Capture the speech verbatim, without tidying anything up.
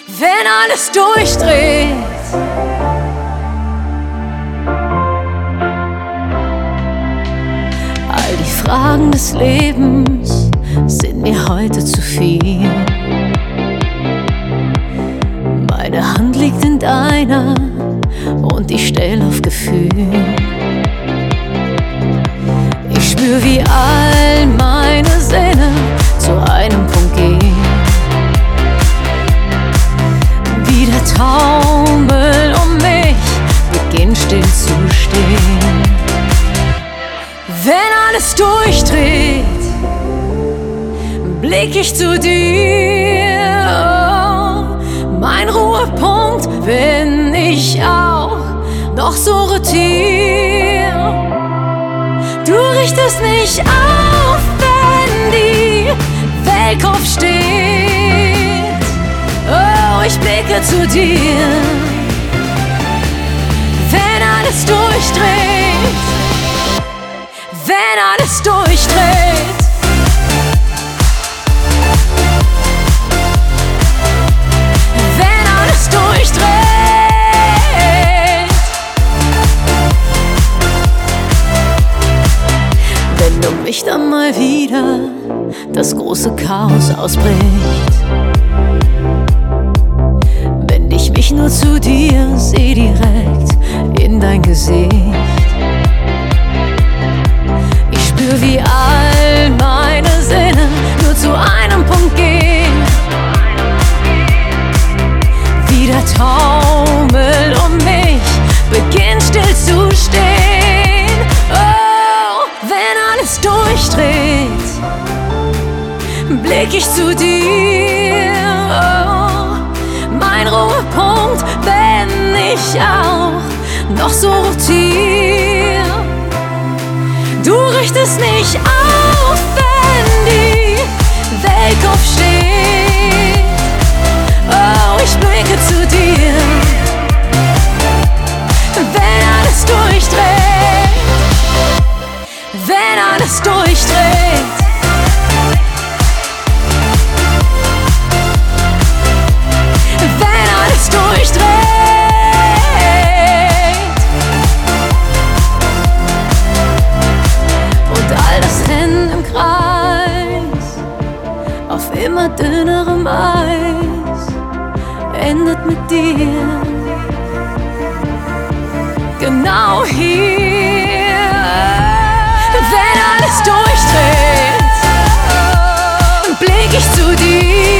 wenn alles durchdreht. All die Fragen des Lebens sind mir heute zu viel. Meine Hand liegt in deiner und ich stell auf Gefühl. Ich spür, wie all meine Sinne zu einem Punkt gehen. Wie der Taumel um mich beginnt still zu stehen. Wenn alles durchdreht, blick ich zu dir. Oh, mein Ruhepunkt bin ich auch noch so rotier. Du richtest mich auf, wenn die Welt Kopf steht. Oh, ich blicke zu dir. Wenn alles durchdreht, wenn alles durchdreht. Wenn alles durchdreht. Wenn um mich dann mal wieder das große Chaos ausbricht. Wenn ich mich nur zu dir seh, direkt in dein Gesicht. Wie all meine Sinne nur zu einem Punkt gehen. Wie der Taumel um mich beginnt still zu stehen. Oh, wenn alles durchdreht, blick ich zu dir. Oh, mein Ruhepunkt bin ich auch noch so rotier. Du richtest mich auf, wenn die Welt Kopf steht. Oh, ich blicke zu dir. Wenn alles durchdreht, wenn alles durchdreht. Wenn alles durchdreht. Auf immer dünnerem Eis endet mit dir genau hier. Wenn alles durchdreht, blick ich zu dir.